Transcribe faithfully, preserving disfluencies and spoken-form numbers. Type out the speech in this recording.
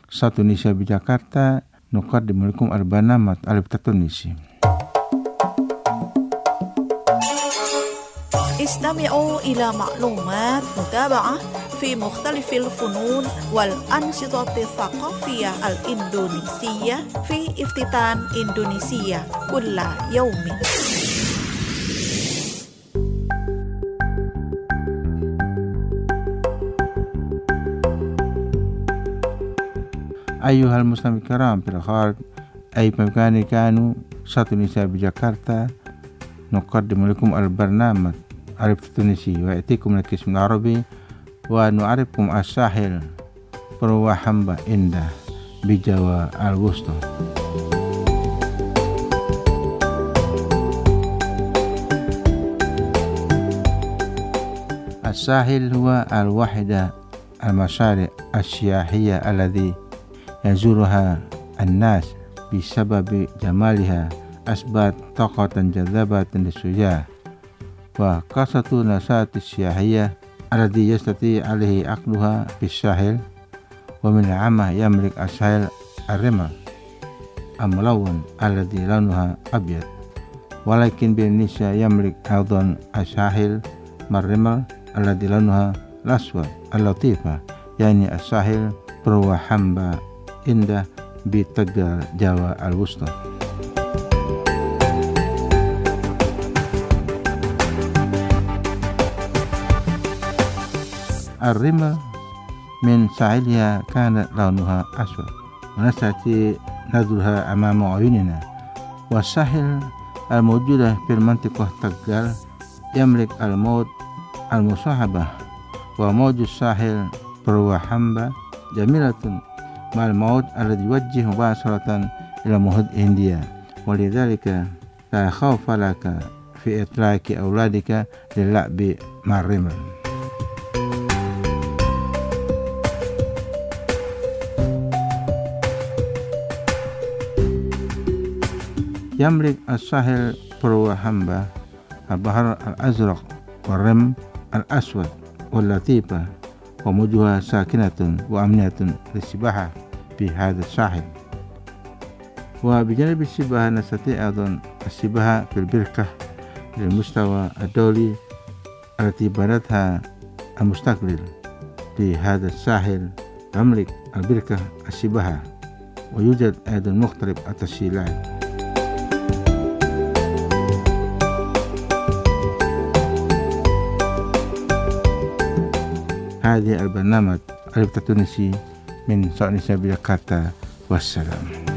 Satu Indonesia di Jakarta nuqaddimu lakum al-barnamat al-Tunisi. استمعوا إلى معلومات متابعة في مختلف الفنون والأنشطة الثقافية الإندونيسية في افتتان إندونيسيا كل يوم. أيها المستمعون الكرام في الخارج أي مكان كانوا Satu Indonesia di Jakarta نقدم لكم البرنامج التونسي ويأتيكم القسم العربي ونعرفكم الساحل Purwahamba Indah بجوا الوسطى. الساحل هو الواحدة المشارع السياحية الذي يزورها الناس بسبب جمالها أثبت طاقة جذابة للسياح وقصة نشاط السياحية الذي يستطيع عليه عقلها في الساحل. ومن العامة يملك الساحل الرمل الملون الذي لونها أبيض، ولكن بإندونيسيا يملك أيضا الساحل الرمل الذي لونها الأسود اللطيفة، يعني الساحل Purwahamba Indah di Tegal Jawa Al-Wusta. الرمل من ساحلها كانت لونها أسود ونستطيع نظرها أمام عيوننا. والساحل الموجودة في المنطقة تجال يملك الموج المصاحبة، وموج الساحل Purwahamba جميلة مع الموج الذي يوجه مباشرة إلى محيط هندية، ولذلك لا خوف لك في إطلاق أولادك للعب مع الرمل. يملك الساحل Purwahamba البحر الأزرق والرمل الأسود واللطيفة، وموجها ساكنة وأمنة للسباحة في هذا الساحل. وبجانب السباحة نستطيع أيضا السباحة في البركة للمستوى الدولي التي بنتها المستقبل في هذا الساحل. تملك البركة السباحة ويوجد أيضا مختلف التسهيلات. هذه البرنامج التونسي من ساعة Jakarta. والسلام.